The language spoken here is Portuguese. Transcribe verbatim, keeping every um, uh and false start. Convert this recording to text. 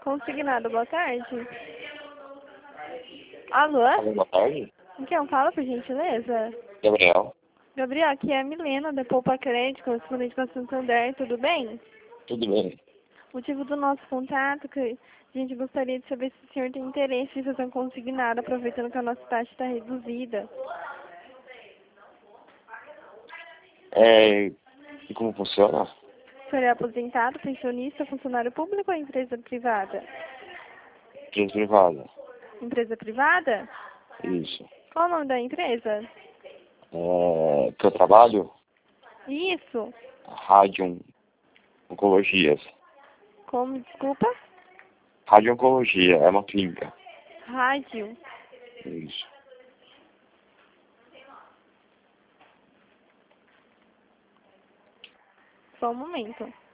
Consignado, boa tarde. Alô? Alô, boa tarde. Quem fala, por gentileza? Gabriel. Gabriel, aqui é a Milena, da Poupa Crédito, correspondente com a Santander, tudo bem? Tudo bem? O motivo do nosso contato, que a gente gostaria de saber se o senhor tem interesse em fazer um consignado, aproveitando que a nossa taxa está reduzida. É, e como funciona? O senhor é aposentado, pensionista, funcionário público ou empresa privada? Empresa privada. Empresa privada? Isso. Qual o nome da empresa? É, que eu trabalho? Isso. Rádio Oncologias. Como, desculpa? Rádio Oncologia, é uma clínica. Rádio. Isso. Só um momento.